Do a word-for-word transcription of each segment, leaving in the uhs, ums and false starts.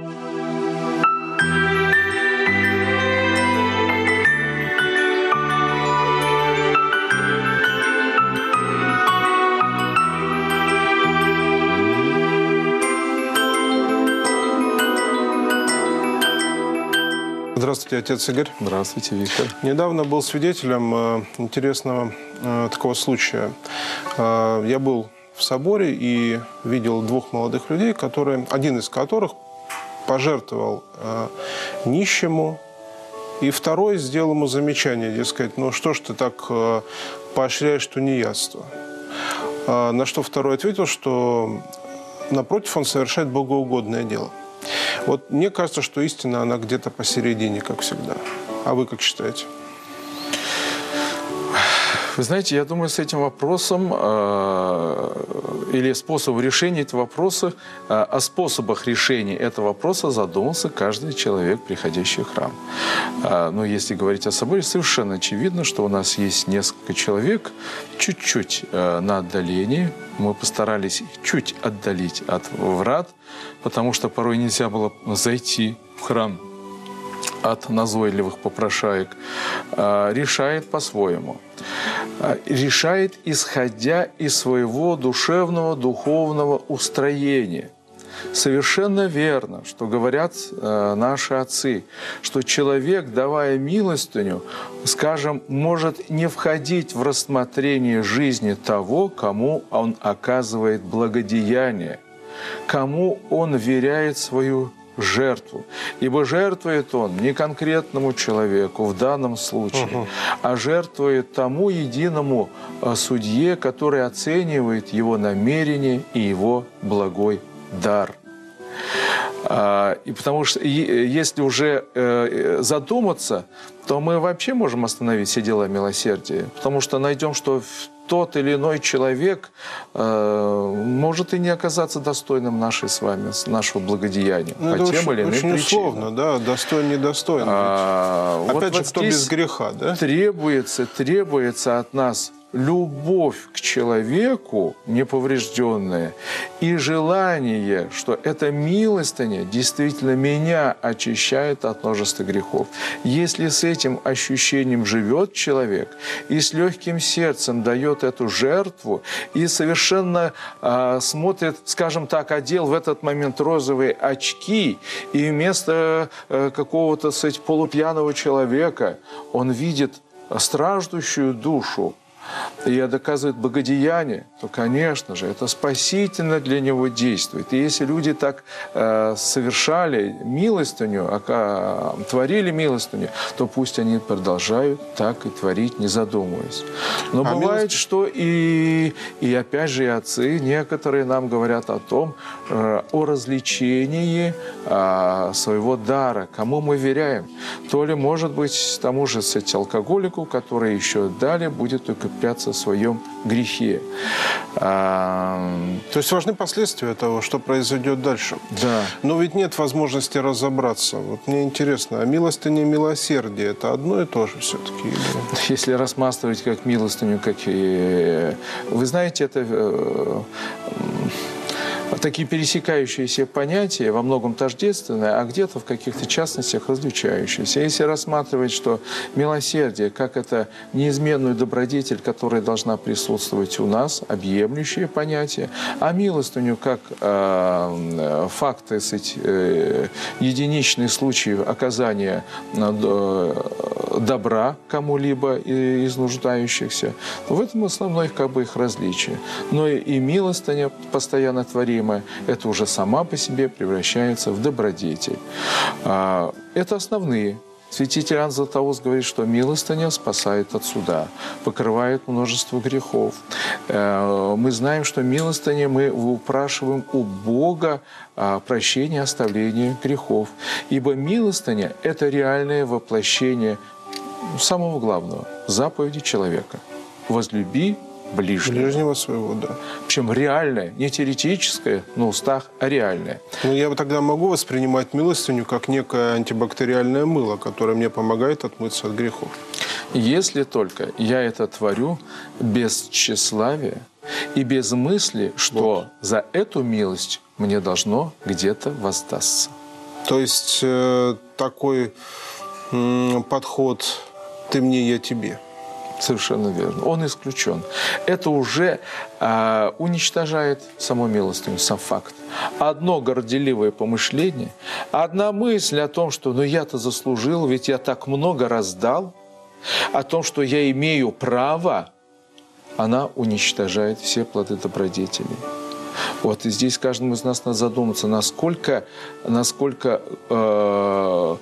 Здравствуйте, отец Игорь. Здравствуйте, Виктор. Недавно был свидетелем э, интересного э, такого случая. Э, я был в соборе и видел двух молодых людей, которые, один из которых пожертвовал э, нищему, и второй сделал ему замечание, дескать, ну что ж ты так э, поощряешь тунеядство? Э, на что второй ответил, что напротив, он совершает богоугодное дело. Вот мне кажется, что истина, она где-то посередине, как всегда. А вы как считаете? Вы знаете, я думаю, с этим вопросом э, или способом решения этого вопроса, э, о способах решения этого вопроса задумался каждый человек, приходящий в храм. Э, но если говорить о соборе, совершенно очевидно, что у нас есть несколько человек чуть-чуть э, на отдалении. Мы постарались их чуть отдалить от врат, потому что порой нельзя было зайти в храм от назойливых попрошаек, решает по-своему. Решает, исходя из своего душевного, духовного устроения. Совершенно верно, что говорят наши отцы, что человек, давая милостыню, скажем, может не входить в рассмотрение жизни того, кому он оказывает благодеяние, кому он веряет свою жертву. Ибо жертвует он не конкретному человеку в данном случае, uh-huh. а жертвует тому единому судье, который оценивает его намерение и его благой дар. И потому что если уже задуматься, то мы вообще можем остановить все дела милосердия, потому что найдем, что тот или иной человек э, может и не оказаться достойным нашей с вами, нашего благодеяния. Ну, по тем очень, или иным очень причинам. условно, да, достоин, недостоин. А, Опять вот же, вот кто без греха, да? Требуется, требуется от нас любовь к человеку неповрежденная и желание, что эта милостыня действительно меня очищает от множества грехов. Если с этим ощущением живет человек и с легким сердцем дает эту жертву и совершенно э, смотрит, скажем так, одел в этот момент розовые очки, и вместо э, какого-то, кстати, полупьяного человека он видит страждущую душу, и доказывает благодеяние, то, конечно же, это спасительно для него действует. И если люди так э, совершали милостыню, э, творили милостыню, то пусть они продолжают так и творить, не задумываясь. Но а бывает, милость... что и, и опять же и отцы некоторые нам говорят о том, э, о развлечении э, своего дара, кому мы веряем. То ли, может быть, тому же, кстати, алкоголику, который еще далее будет укрепляться в своем грехе. А... То есть важны последствия того, что произойдет дальше. Да. Но ведь нет возможности разобраться. Вот мне интересно, а милостыня и милосердие – это одно и то же все-таки? Если рассматривать как милостыню, как и... Вы знаете, это... такие пересекающиеся понятия, во многом тождественные, а где-то в каких-то частностях различающиеся. Если рассматривать, что милосердие, как это неизменную добродетель, которая должна присутствовать у нас, объемлющее понятие, а милостыню, как э, факт, э, единичный случай оказания э, добра кому-либо из нуждающихся, в этом основное как бы их различие. Но и милостыня, постоянно творимая, это уже сама по себе превращается в добродетель. Это основные. Святитель Иоанн Златоуст говорит, что милостыня спасает от суда, покрывает множество грехов. Мы знаем, что милостыня мы упрашиваем у Бога прощения, оставления грехов. Ибо милостыня – это реальное воплощение самого главного – заповеди человека. «Возлюби ближнего». Ближнего своего, да. Причем реальное, не теоретическое на устах, а реальное. Но я тогда могу воспринимать милостыню как некое антибактериальное мыло, которое мне помогает отмыться от грехов. Если только я это творю без тщеславия и без мысли, что вот за эту милость мне должно где-то воздастся. То есть э, такой э, подход «ты мне, я тебе». Совершенно верно. Он исключен. Это уже э, уничтожает саму милостыню, сам факт. Одно горделивое помышление, одна мысль о том, что ну я-то заслужил, ведь я так много раздал, о том, что я имею право, она уничтожает все плоды добродетели. Вот и здесь каждому из нас надо задуматься, насколько, насколько э,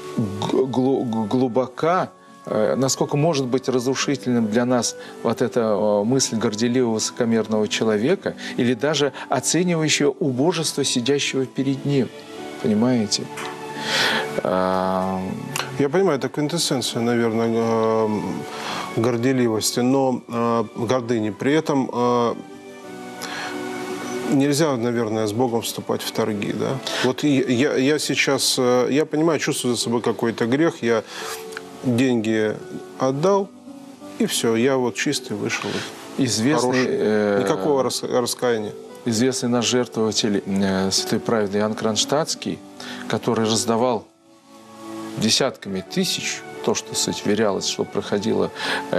глубока, насколько может быть разрушительным для нас вот эта мысль горделивого, высокомерного человека или даже оценивающего убожество сидящего перед ним. Понимаете? Я понимаю, это квинтэссенция, наверное, горделивости, но гордыни. При этом нельзя, наверное, с Богом вступать в торги, да? Вот я, я сейчас, я понимаю, чувствую за собой какой-то грех, я деньги отдал, и все, я вот чистый вышел. Известный, э, никакого рас, раскаяния. Известный наш жертвователь, э, святой праведный Иоанн Кронштадтский, который раздавал десятками тысяч то, что сверялось, что проходило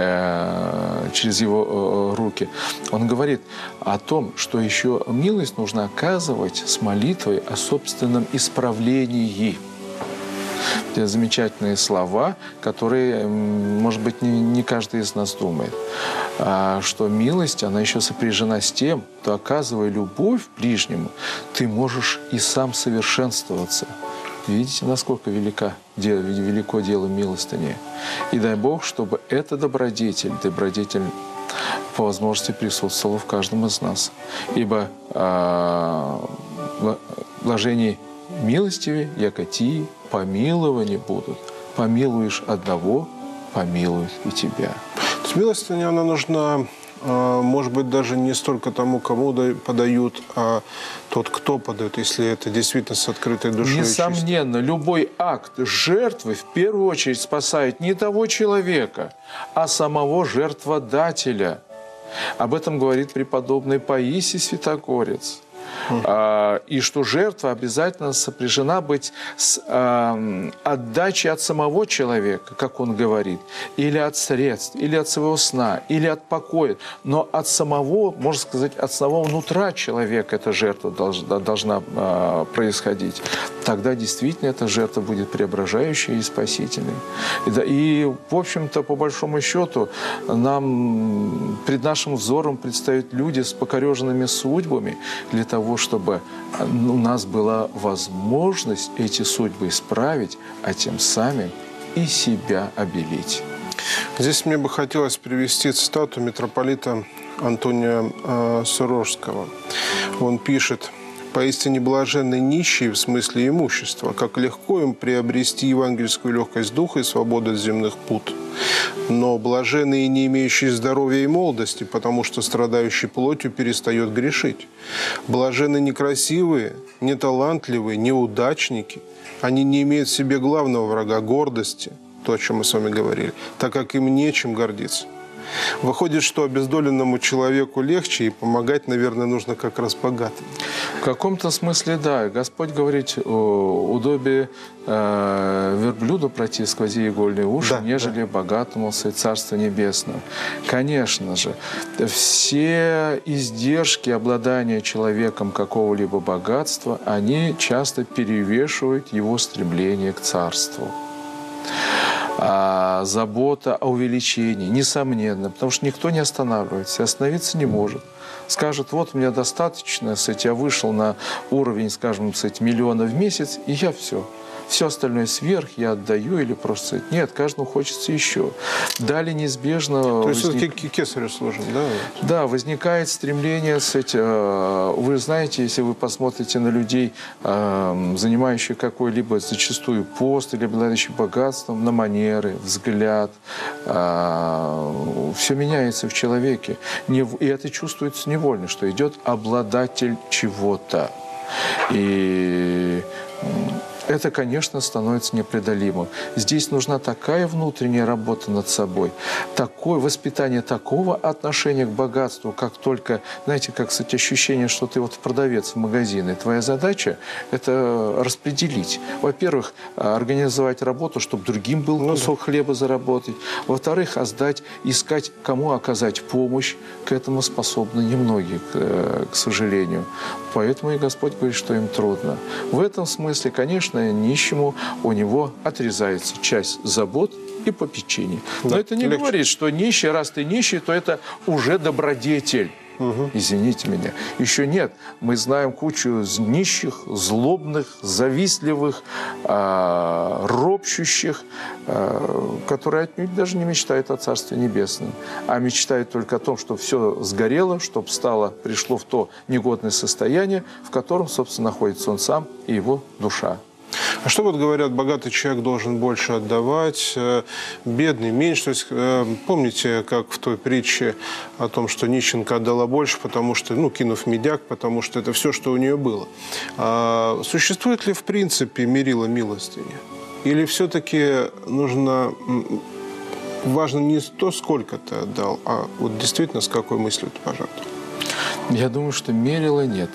э, через его э, руки, он говорит о том, что еще милость нужно оказывать с молитвой о собственном исправлении. Это замечательные слова, которые, может быть, не, не каждый из нас думает. А что милость, она еще сопряжена с тем, что, оказывая любовь ближнему, ты можешь и сам совершенствоваться. Видите, насколько велика, велико дело милостыни. И дай Бог, чтобы эта добродетель, добродетель по возможности присутствовала в каждом из нас. Ибо а, блажение милостивее, яко ти помилования будут. Помилуешь одного, помилуют и тебя. То есть милостыня, она нужна, может быть, даже не столько тому, кому подают, а тот, кто подает, если это действительно с открытой душой. Несомненно, любой акт жертвы в первую очередь спасает не того человека, а самого жертводателя. Об этом говорит преподобный Паисий Святогорец. Mm. И что жертва обязательно сопряжена быть с э, отдачей от самого человека, как он говорит, или от средств, или от своего сна, или от покоя. Но от самого, можно сказать, от самого нутра человека эта жертва должна, должна э, происходить. Тогда действительно эта жертва будет преображающей и спасительной. И, да, и в общем-то, по большому счету, нам, пред нашим взором предстают люди с покореженными судьбами для того, чтобы у нас была возможность эти судьбы исправить, а тем самым и себя обелить. Здесь мне бы хотелось привести цитату митрополита Антония э, Сурожского. Он пишет: «Поистине блаженны нищие в смысле имущества, как легко им приобрести евангельскую легкость духа и свободу от земных пут. Но блаженны и не имеющие здоровья и молодости, потому что страдающий плотью перестает грешить. Блаженны некрасивые, неталантливые, неудачники. Они не имеют в себе главного врага – гордости, то, о чем мы с вами говорили, так как им нечем гордиться». Выходит, что обездоленному человеку легче, и помогать, наверное, нужно как раз богатым. В каком-то смысле, да. Господь говорит, удобие э, верблюду пройти сквозь игольные уши, да, нежели да. богатому в Царство Небесное. Конечно же, все издержки обладания человеком какого-либо богатства, они часто перевешивают его стремление к царству. А забота о увеличении, несомненно, потому что никто не останавливается, остановиться не может. Скажет, вот у меня достаточно, кстати, я вышел на уровень, скажем, кстати, миллиона в месяц, и я все. Все остальное сверх я отдаю или просто... Нет, каждому хочется еще. Далее неизбежно... То есть возник... все-таки кесарю служим, да? Да, возникает стремление, кстати, вы знаете, если вы посмотрите на людей, занимающих какой-либо зачастую пост или обладающих богатством, на манеры, взгляд, все меняется в человеке. И это чувствуется невольно, что идет обладатель чего-то. И... это, конечно, становится непреодолимым. Здесь нужна такая внутренняя работа над собой, такое воспитание такого отношения к богатству, как только, знаете, как, кстати, ощущение, что ты вот продавец в магазине. Твоя задача – это распределить. Во-первых, организовать работу, чтобы другим был кусок хлеба заработать. Во-вторых, отдать, искать, кому оказать помощь. К этому способны немногие, к, к сожалению. Поэтому и Господь говорит, что им трудно. В этом смысле, конечно, нищему у него отрезается часть забот и попечений. Но да, это не легче. Говорит, что нищий, раз ты нищий, то это уже добродетель. Угу. Извините меня. Еще нет. Мы знаем кучу нищих, злобных, завистливых, э, ропщущих, э, которые отнюдь даже не мечтают о Царстве Небесном, а мечтают только о том, чтобы все сгорело, чтобы стало, пришло в то негодное состояние, в котором, собственно, находится он сам и его душа. А что вот говорят, богатый человек должен больше отдавать, бедный меньше? То есть, помните, как в той притче о том, что нищенка отдала больше, потому что, ну, кинув медяк, потому что это все, что у нее было. А существует ли в принципе мерило милостыни? Или все-таки нужно... Важно не то, сколько ты отдал, а вот действительно с какой мыслью ты пожертвовал? Я думаю, что мерила нет.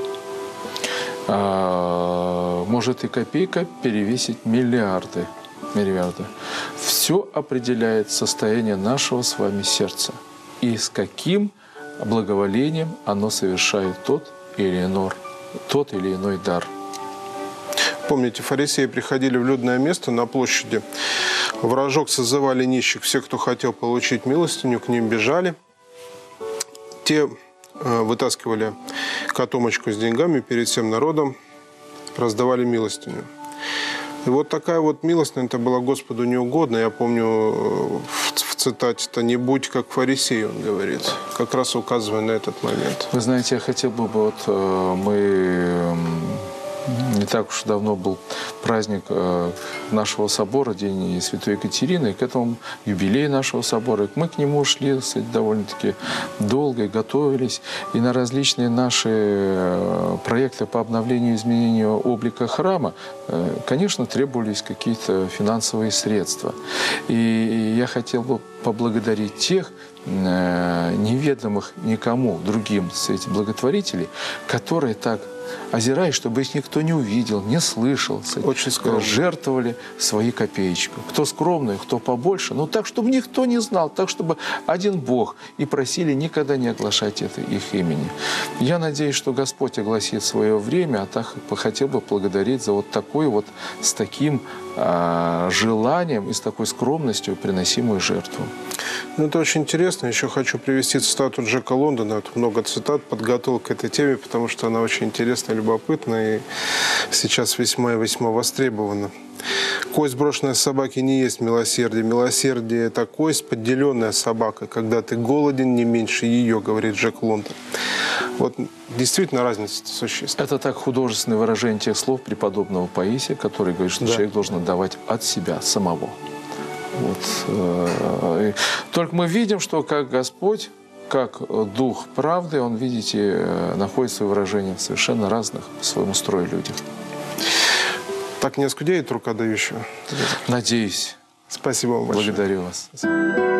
Может и копейка перевесить миллиарды. миллиарды. Все определяет состояние нашего с вами сердца. И с каким благоволением оно совершает тот или иной, тот или иной дар. Помните, фарисеи приходили в людное место на площади. В рожок созывали нищих. Все, кто хотел получить милостыню, к ним бежали. Те вытаскивали котомочку с деньгами, перед всем народом раздавали милостыню. И вот такая вот милостыня, это была Господу неугодна. Я помню в цитате-то «не будь как фарисей», он говорит, как раз указывая на этот момент. Вы знаете, я хотел бы, вот мы... Не так уж давно был праздник нашего собора, День Святой Екатерины, и к этому юбилею нашего собора. Мы к нему шли довольно-таки долго и готовились. И на различные наши проекты по обновлению и изменению облика храма, конечно, требовались какие-то финансовые средства. И я хотел бы поблагодарить тех неведомых никому другим этих благотворителей, которые так, озираясь, чтобы их никто не увидел, не слышал, очень скромно жертвовали свои копеечки. Кто скромный, кто побольше, но так, чтобы никто не знал, так, чтобы один Бог. И просили никогда не оглашать это их имени. Я надеюсь, что Господь огласит свое время, а так хотел бы благодарить за вот такой вот, с таким а, желанием и с такой скромностью приносимую жертву. Ну, это очень интересно. Еще хочу привести цитату Джека Лондона. Это много цитат подготовил к этой теме, потому что она очень интересная, любопытная и сейчас весьма и весьма востребована. Кость брошенной собаки не есть милосердие. Милосердие – это кость, поделенная собакой. Когда ты голоден, не меньше ее, говорит Джек Лондон. Вот действительно разница существенна. Это так художественное выражение тех слов преподобного Паисия, который говорит, что да. человек должен отдавать от себя самого. Вот. Только мы видим, что как Господь, как Дух правды, Он, видите, находит свое выражение в совершенно разных по своему строю людях. Так не оскудеет рука дающего? Надеюсь. Спасибо вам большое. Благодарю вас.